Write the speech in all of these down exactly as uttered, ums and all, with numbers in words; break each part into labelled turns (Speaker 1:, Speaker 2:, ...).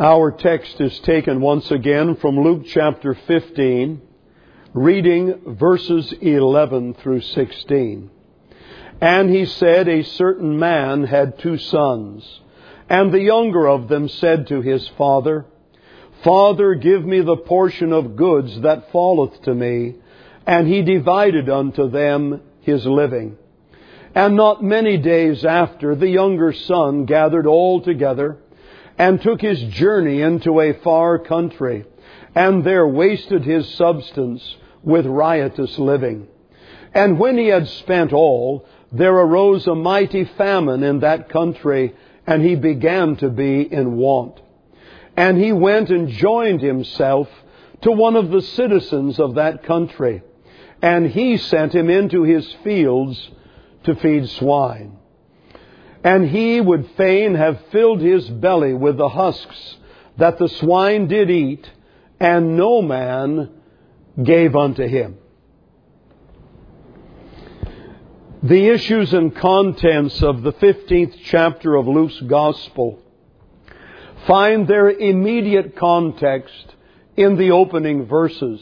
Speaker 1: Our text is taken once again from Luke chapter fifteen, reading verses eleven through sixteen. And he said, a certain man had two sons, and the younger of them said to his father, Father, give me the portion of goods that falleth to me. And he divided unto them his living. And not many days after, the younger son gathered all together, and took his journey into a far country, and there wasted his substance with riotous living. And when he had spent all, there arose a mighty famine in that country, and he began to be in want. And he went and joined himself to one of the citizens of that country, and he sent him into his fields to feed swine. And he would fain have filled his belly with the husks that the swine did eat, and no man gave unto him. The issues and contents of the fifteenth chapter of Luke's Gospel find their immediate context in the opening verses.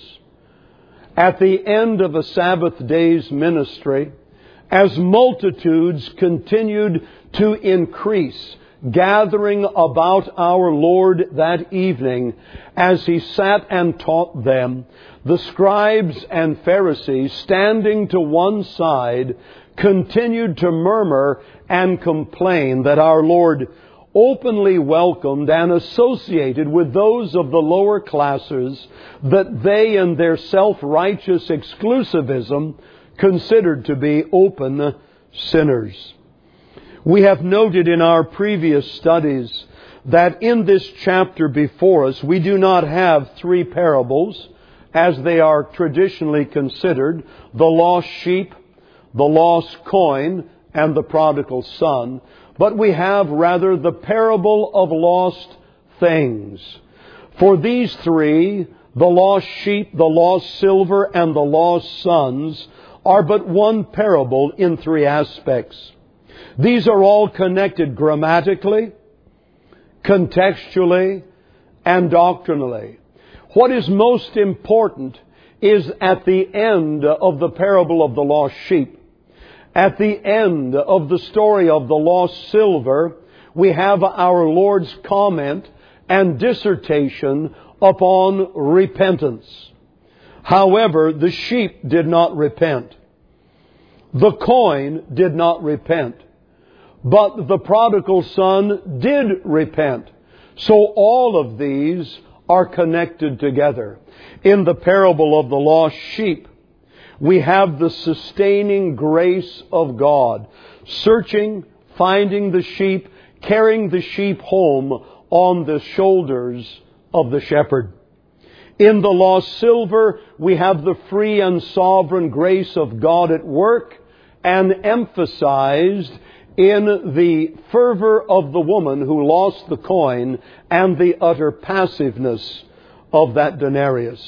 Speaker 1: At the end of a Sabbath day's ministry, as multitudes continued to increase, gathering about our Lord that evening, as He sat and taught them, the scribes and Pharisees, standing to one side, continued to murmur and complain that our Lord openly welcomed and associated with those of the lower classes that they in their self-righteous exclusivism considered to be open sinners. We have noted in our previous studies that in this chapter before us we do not have three parables as they are traditionally considered: the lost sheep, the lost coin, and the prodigal son. But we have rather the parable of lost things. For these three, the lost sheep, the lost silver, and the lost sons, are but one parable in three aspects. These are all connected grammatically, contextually, and doctrinally. What is most important is at the end of the parable of the lost sheep. At the end of the story of the lost silver, we have our Lord's comment and dissertation upon repentance. However, the sheep did not repent. The coin did not repent. But the prodigal son did repent. So all of these are connected together. In the parable of the lost sheep, we have the sustaining grace of God, searching, finding the sheep, carrying the sheep home on the shoulders of the shepherd. In the lost silver, we have the free and sovereign grace of God at work, and emphasized in the fervor of the woman who lost the coin and the utter passiveness of that denarius.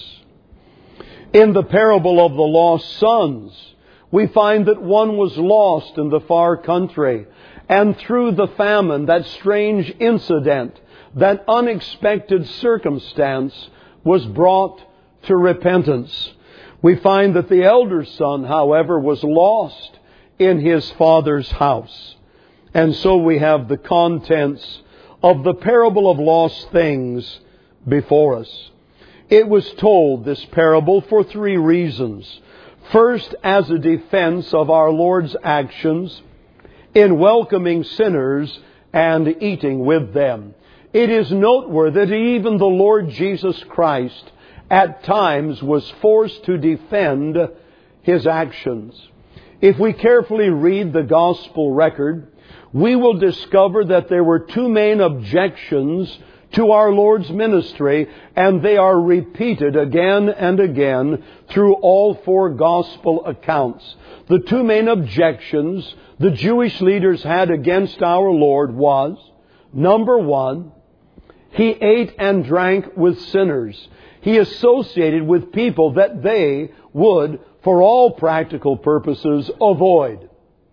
Speaker 1: In the parable of the lost sons, we find that one was lost in the far country, and through the famine, that strange incident, that unexpected circumstance, was brought to repentance. We find that the elder son, however, was lost in his father's house. And so we have the contents of the parable of lost things before us. It was told, this parable, for three reasons. First, as a defense of our Lord's actions in welcoming sinners and eating with them. It is noteworthy that even the Lord Jesus Christ at times was forced to defend His actions. If we carefully read the gospel record, we will discover that there were two main objections to our Lord's ministry, and they are repeated again and again through all four gospel accounts. The two main objections the Jewish leaders had against our Lord was, number one, He ate and drank with sinners. He associated with people that they would, for all practical purposes, avoid.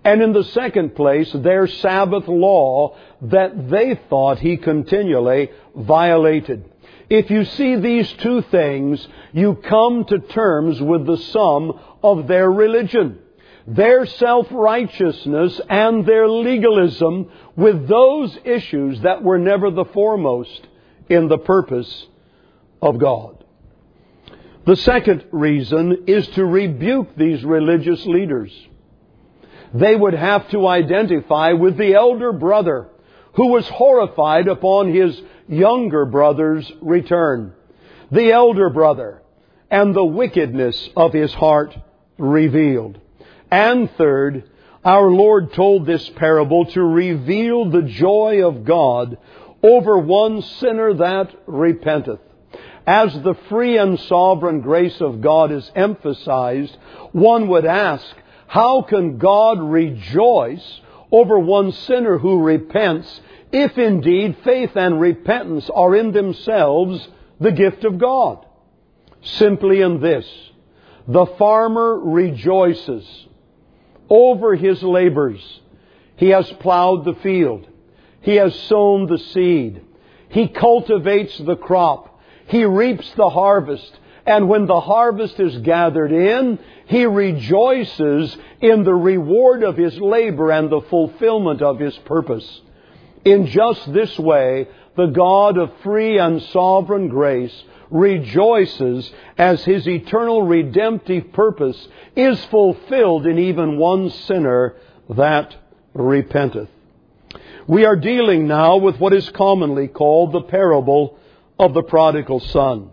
Speaker 1: And in the second place, their Sabbath law that they thought he continually violated. If you see these two things, you come to terms with the sum of their religion. Their self-righteousness and their legalism with those issues that were never the foremost in the purpose of God. The second reason is to rebuke these religious leaders. They would have to identify with the elder brother who was horrified upon his younger brother's return. The elder brother and the wickedness of his heart revealed. And third, our Lord told this parable to reveal the joy of God over one sinner that repenteth. As the free and sovereign grace of God is emphasized, one would ask, how can God rejoice over one sinner who repents, if indeed faith and repentance are in themselves the gift of God? Simply in this: the farmer rejoices over his labors. He has plowed the field. He has sown the seed. He cultivates the crop. He reaps the harvest. And when the harvest is gathered in, he rejoices in the reward of his labor and the fulfillment of his purpose. In just this way, the God of free and sovereign grace rejoices as His eternal redemptive purpose is fulfilled in even one sinner that repenteth. We are dealing now with what is commonly called the parable of the prodigal son.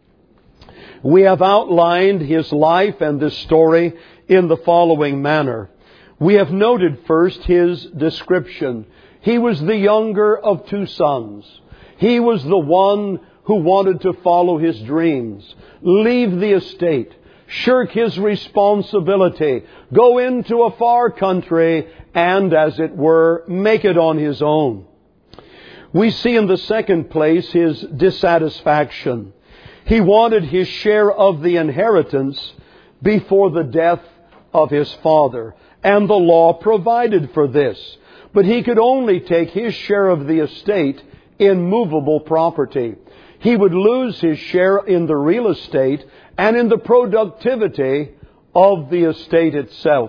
Speaker 1: We have outlined his life and this story in the following manner. We have noted first his description. He was the younger of two sons. He was the one who wanted to follow his dreams, leave the estate, shirk his responsibility, go into a far country, and, as it were, make it on his own. We see in the second place his dissatisfaction. He wanted his share of the inheritance before the death of his father, and the law provided for this. But he could only take his share of the estate in movable property. He would lose his share in the real estate and in the productivity of the estate itself.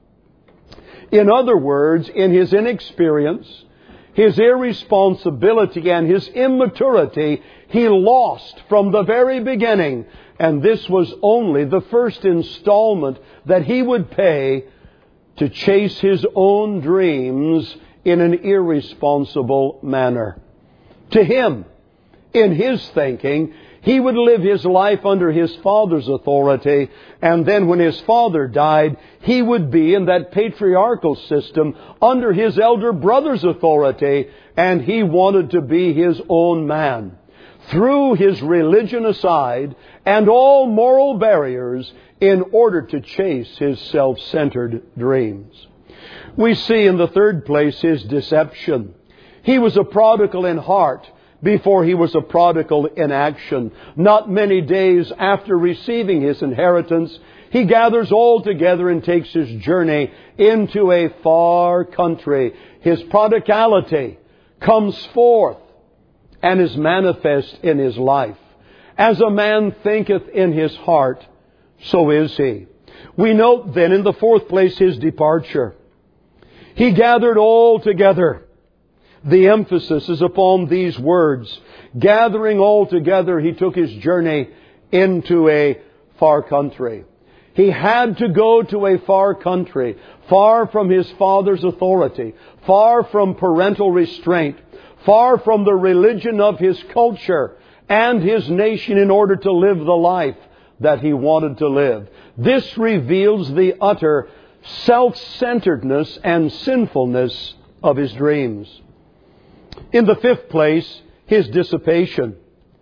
Speaker 1: In other words, in his inexperience, his irresponsibility and his immaturity, he lost from the very beginning. And this was only the first installment that he would pay to chase his own dreams in an irresponsible manner. To him, in his thinking, he would live his life under his father's authority, and then when his father died, he would be in that patriarchal system under his elder brother's authority, and he wanted to be his own man. Threw his religion aside and all moral barriers in order to chase his self-centered dreams. We see in the third place his deception. He was a prodigal in heart before he was a prodigal in action. Not many days after receiving his inheritance, he gathers all together and takes his journey into a far country. His prodigality comes forth and is manifest in his life. As a man thinketh in his heart, so is he. We note then in the fourth place his departure. He gathered all together. The emphasis is upon these words. Gathering all together, he took his journey into a far country. He had to go to a far country, far from his father's authority, far from parental restraint, far from the religion of his culture and his nation in order to live the life that he wanted to live. This reveals the utter self-centeredness and sinfulness of his dreams. In the fifth place, his dissipation.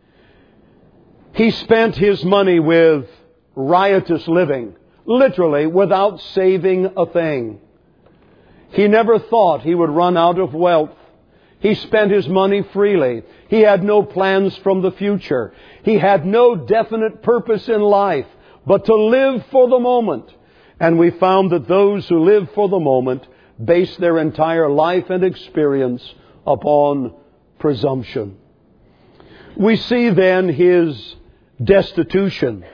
Speaker 1: He spent his money with riotous living, literally without saving a thing. He never thought he would run out of wealth. He spent his money freely. He had no plans from the future. He had no definite purpose in life, but to live for the moment. And we found that those who live for the moment base their entire life and experience upon presumption. We see then his destitution.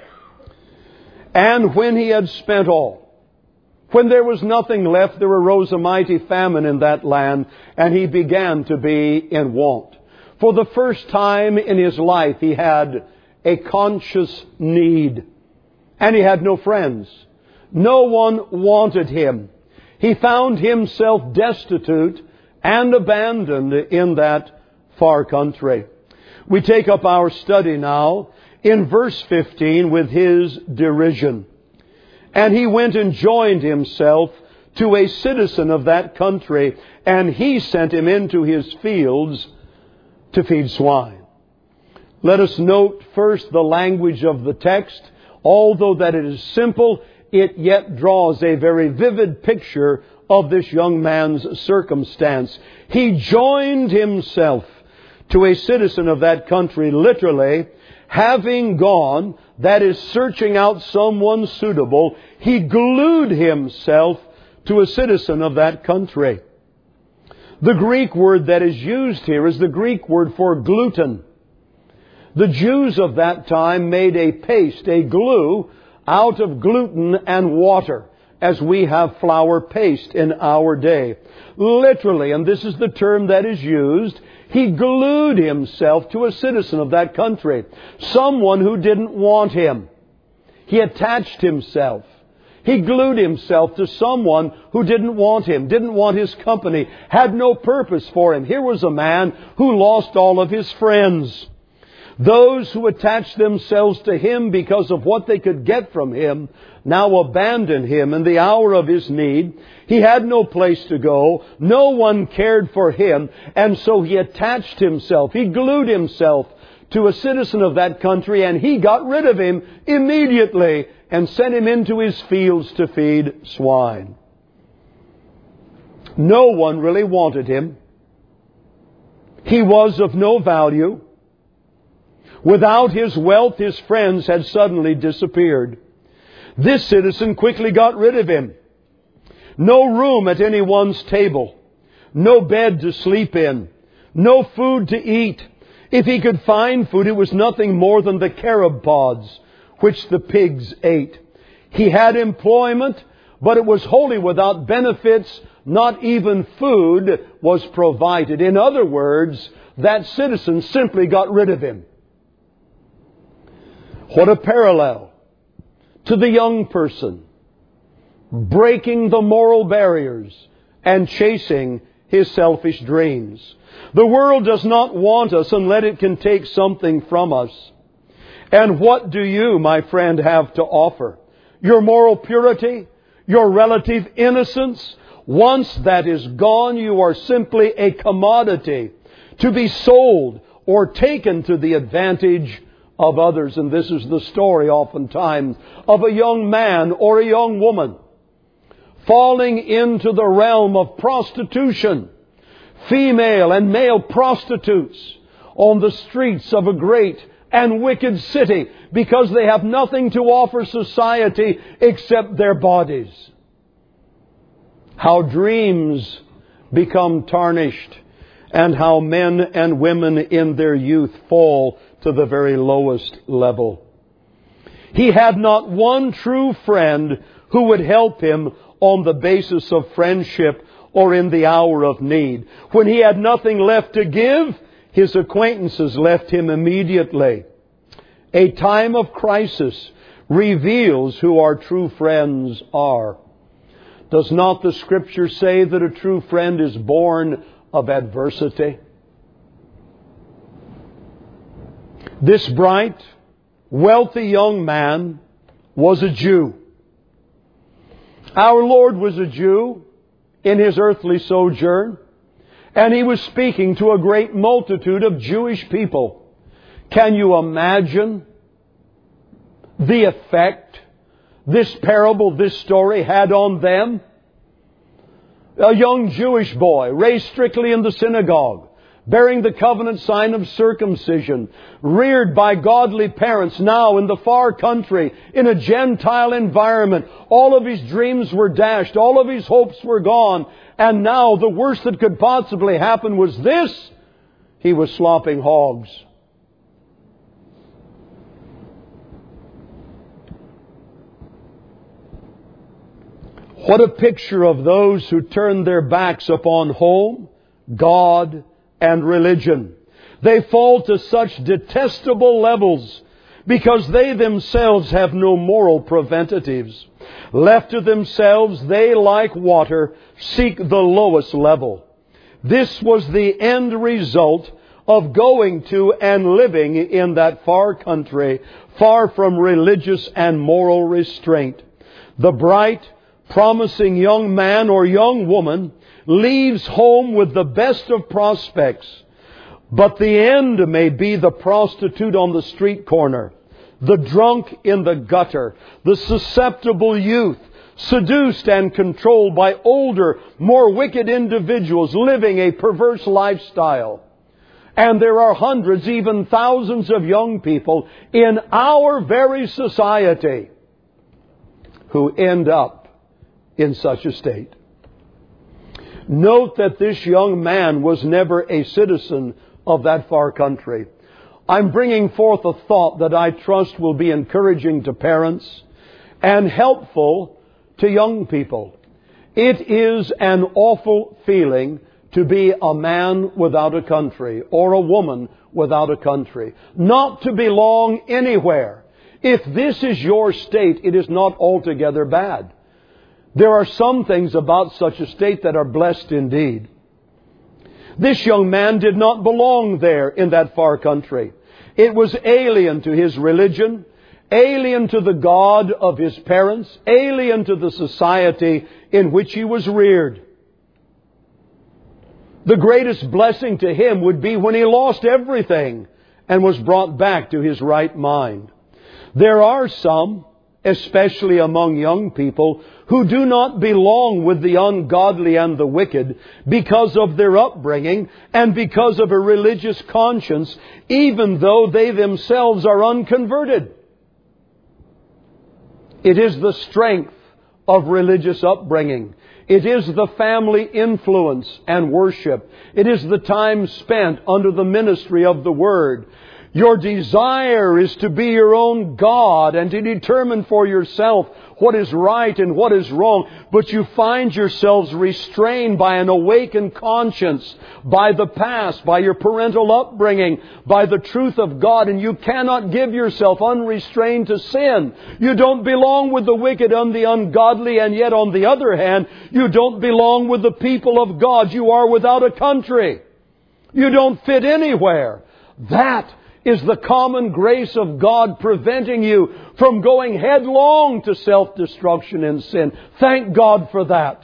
Speaker 1: And when he had spent all, when there was nothing left, there arose a mighty famine in that land, and he began to be in want. For the first time in his life, he had a conscious need. And he had no friends. No one wanted him. He found himself destitute and abandoned in that far country. We take up our study now in verse fifteen with his derision. And he went and joined himself to a citizen of that country, and he sent him into his fields to feed swine. Let us note first the language of the text. Although that it is simple, it yet draws a very vivid picture of this young man's circumstance. He joined himself to a citizen of that country, literally, having gone, that is, searching out someone suitable, he glued himself to a citizen of that country. The Greek word that is used here is the Greek word for gluten. The Jews of that time made a paste, a glue, out of gluten and water, as we have flour paste in our day. Literally, and this is the term that is used, he glued himself to a citizen of that country, someone who didn't want him. He attached himself. He glued himself to someone who didn't want him, didn't want his company, had no purpose for him. Here was a man who lost all of his friends. Those who attached themselves to him because of what they could get from him now abandoned him in the hour of his need. He had no place to go. No one cared for him. And so he attached himself. He glued himself to a citizen of that country, and he got rid of him immediately and sent him into his fields to feed swine. No one really wanted him. He was of no value. Without his wealth, his friends had suddenly disappeared. This citizen quickly got rid of him. No room at anyone's table. No bed to sleep in. No food to eat. If he could find food, it was nothing more than the carob pods, which the pigs ate. He had employment, but it was wholly without benefits. Not even food was provided. In other words, that citizen simply got rid of him. What a parallel to the young person breaking the moral barriers and chasing his selfish dreams. The world does not want us unless it can take something from us. And what do you, my friend, have to offer? Your moral purity? Your relative innocence? Once that is gone, you are simply a commodity to be sold or taken to the advantage of others. And this is the story oftentimes of a young man or a young woman falling into the realm of prostitution, female and male prostitutes on the streets of a great and wicked city because they have nothing to offer society except their bodies. How dreams become tarnished, and how men and women in their youth fall to the very lowest level. He had not one true friend who would help him on the basis of friendship or in the hour of need. When he had nothing left to give, his acquaintances left him immediately. A time of crisis reveals who our true friends are. Does not the Scripture say that a true friend is born of adversity? This bright, wealthy young man was a Jew. Our Lord was a Jew in His earthly sojourn, and He was speaking to a great multitude of Jewish people. Can you imagine the effect this parable, this story had on them? A young Jewish boy raised strictly in the synagogue, bearing the covenant sign of circumcision, reared by godly parents, now in the far country, in a Gentile environment. All of his dreams were dashed. All of his hopes were gone. And now the worst that could possibly happen was this. He was slopping hogs. What a picture of those who turn their backs upon home, God, and religion. They fall to such detestable levels because they themselves have no moral preventatives. Left to themselves, they, like water, seek the lowest level. This was the end result of going to and living in that far country, far from religious and moral restraint. The bright, promising young man or young woman leaves home with the best of prospects, but the end may be the prostitute on the street corner, the drunk in the gutter, the susceptible youth, seduced and controlled by older, more wicked individuals living a perverse lifestyle. And there are hundreds, even thousands of young people in our very society who end up in such a state. Note that this young man was never a citizen of that far country. I'm bringing forth a thought that I trust will be encouraging to parents and helpful to young people. It is an awful feeling to be a man without a country or a woman without a country. Not to belong anywhere. If this is your state, it is not altogether bad. There are some things about such a state that are blessed indeed. This young man did not belong there in that far country. It was alien to his religion, alien to the God of his parents, alien to the society in which he was reared. The greatest blessing to him would be when he lost everything and was brought back to his right mind. There are some, especially among young people, who do not belong with the ungodly and the wicked because of their upbringing and because of a religious conscience, even though they themselves are unconverted. It is the strength of religious upbringing. It is the family influence and worship. It is the time spent under the ministry of the Word. Your desire is to be your own God and to determine for yourself what is right and what is wrong. But you find yourselves restrained by an awakened conscience, by the past, by your parental upbringing, by the truth of God, and you cannot give yourself unrestrained to sin. You don't belong with the wicked and the ungodly, and yet on the other hand, you don't belong with the people of God. You are without a country. You don't fit anywhere. That is the common grace of God preventing you from going headlong to self-destruction and sin. Thank God for that.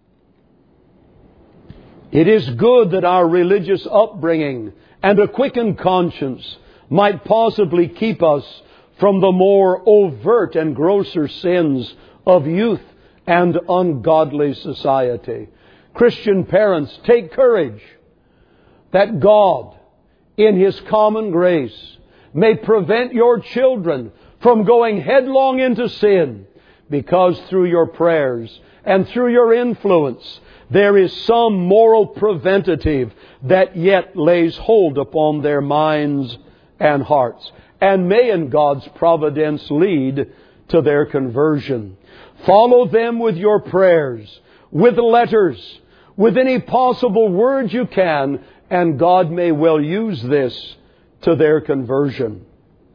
Speaker 1: It is good that our religious upbringing and a quickened conscience might possibly keep us from the more overt and grosser sins of youth and ungodly society. Christian parents, take courage that God, in His common grace, may prevent your children from going headlong into sin, because through your prayers and through your influence, there is some moral preventative that yet lays hold upon their minds and hearts, and may in God's providence lead to their conversion. Follow them with your prayers, with letters, with any possible words you can, and God may well use this to their conversion.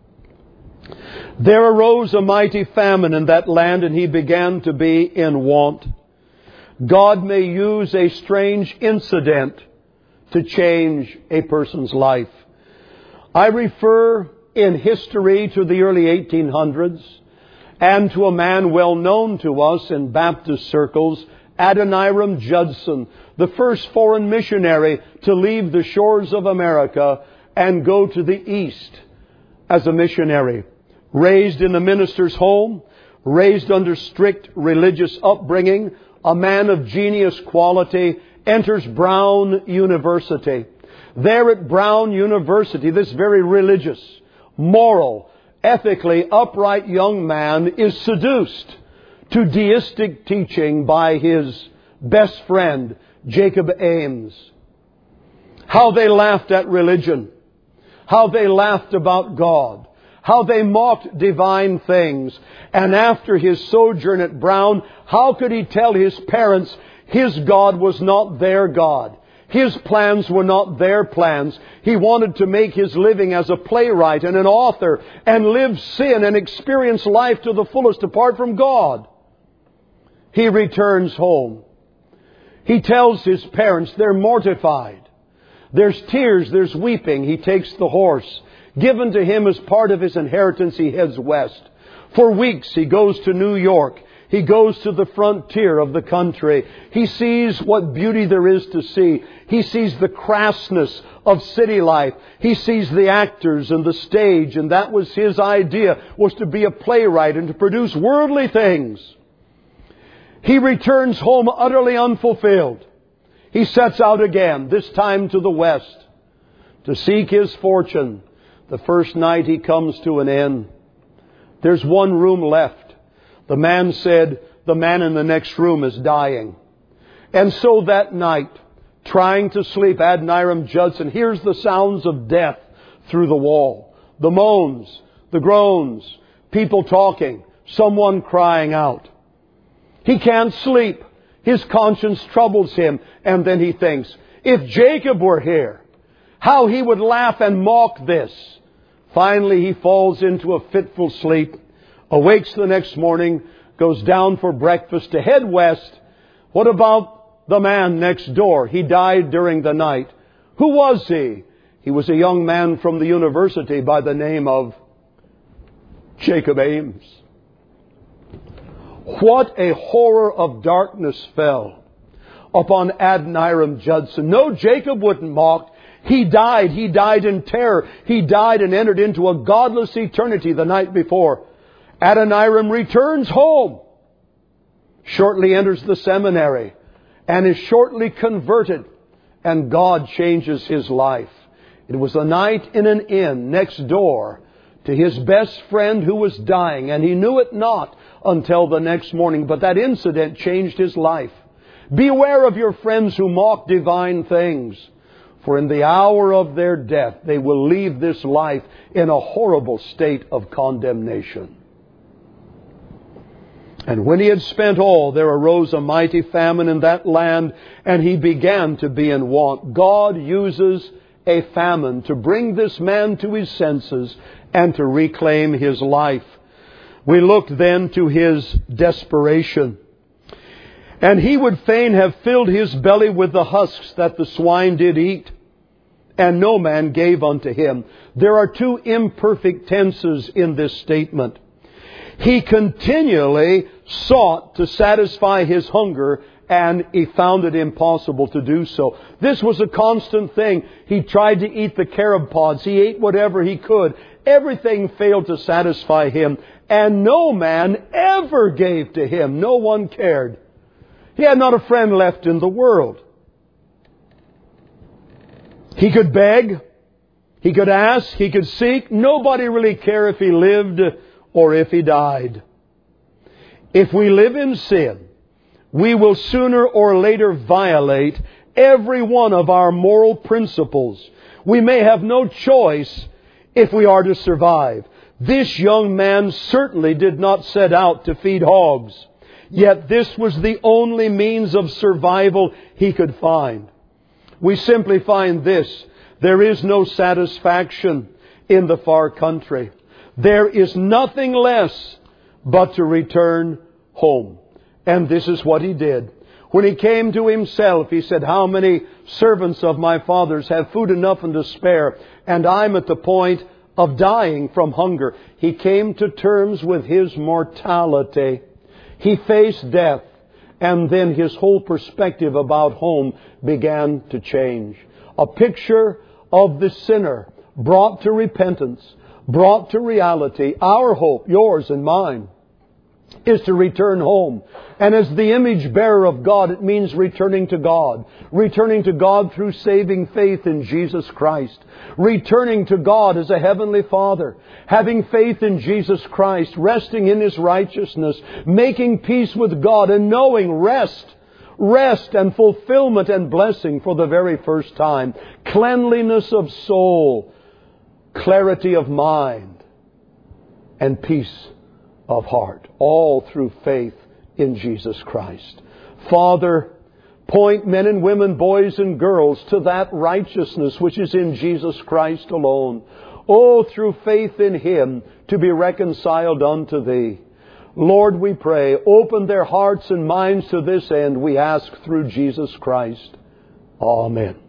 Speaker 1: There arose a mighty famine in that land, and he began to be in want. God may use a strange incident to change a person's life. I refer in history to the early eighteen hundreds and to a man well known to us in Baptist circles, Adoniram Judson, the first foreign missionary to leave the shores of America and go to the East as a missionary. Raised in a minister's home, raised under strict religious upbringing, a man of genius quality, enters Brown University. There at Brown University, this very religious, moral, ethically upright young man is seduced to deistic teaching by his best friend, Jacob Ames. How they laughed at religion. How they laughed about God. How they mocked divine things. And after his sojourn at Brown, how could he tell his parents his God was not their God? His plans were not their plans. He wanted to make his living as a playwright and an author and live sin and experience life to the fullest apart from God. He returns home. He tells his parents they're mortified. There's tears, there's weeping. He takes the horse. Given to him as part of his inheritance, he heads west. For weeks he goes to New York. He goes to the frontier of the country. He sees what beauty there is to see. He sees the crassness of city life. He sees the actors and the stage, and that was his idea, was to be a playwright and to produce worldly things. He returns home utterly unfulfilled. He sets out again, this time to the west, to seek his fortune. The first night he comes to an inn. There's one room left. The man said, the man in the next room is dying. And so that night, trying to sleep, Adoniram Judson hears the sounds of death through the wall. The moans, the groans, people talking, someone crying out. He can't sleep. His conscience troubles him. And then he thinks, if Jacob were here, how he would laugh and mock this. Finally, he falls into a fitful sleep, awakes the next morning, goes down for breakfast to head west. What about the man next door? He died during the night. Who was he? He was a young man from the university by the name of Jacob Ames. What a horror of darkness fell upon Adoniram Judson. No, Jacob wouldn't mock. He died. He died in terror. He died and entered into a godless eternity the night before. Adoniram returns home. Shortly enters the seminary and is shortly converted. And God changes his life. It was a night in an inn next door to his best friend who was dying. And he knew it not until the next morning. But that incident changed his life. Beware of your friends who mock divine things. For in the hour of their death, they will leave this life in a horrible state of condemnation. And when he had spent all, there arose a mighty famine in that land, and he began to be in want. God uses a famine to bring this man to his senses and to reclaim his life. We look then to his desperation. And he would fain have filled his belly with the husks that the swine did eat, and no man gave unto him. There are two imperfect tenses in this statement. He continually sought to satisfy his hunger, and he found it impossible to do so. This was a constant thing. He tried to eat the carob pods. He ate whatever he could. Everything failed to satisfy him, and no man ever gave to him. No one cared. He had not a friend left in the world. He could beg. He could ask. He could seek. Nobody really cared if he lived or if he died. If we live in sin, we will sooner or later violate every one of our moral principles. We may have no choice if we are to survive. This young man certainly did not set out to feed hogs. Yet this was the only means of survival he could find. We simply find this. There is no satisfaction in the far country. There is nothing less but to return home. And this is what he did. When he came to himself, he said, how many servants of my father's have food enough and to spare, and I'm at the point of dying from hunger. He came to terms with his mortality. He faced death, and then his whole perspective about home began to change. A picture of the sinner brought to repentance, brought to reality. Our hope, yours and mine, is to return home. And as the image bearer of God, it means returning to God. Returning to God through saving faith in Jesus Christ. Returning to God as a heavenly Father. Having faith in Jesus Christ. Resting in His righteousness. Making peace with God and knowing rest. rest and fulfillment and blessing for the very first time, cleanliness of soul, clarity of mind, and peace of heart, all through faith in Jesus Christ. Father, point men and women, boys and girls, to that righteousness which is in Jesus Christ alone. Oh, through faith in Him to be reconciled unto Thee. Lord, we pray, open their hearts and minds to this end, we ask through Jesus Christ. Amen.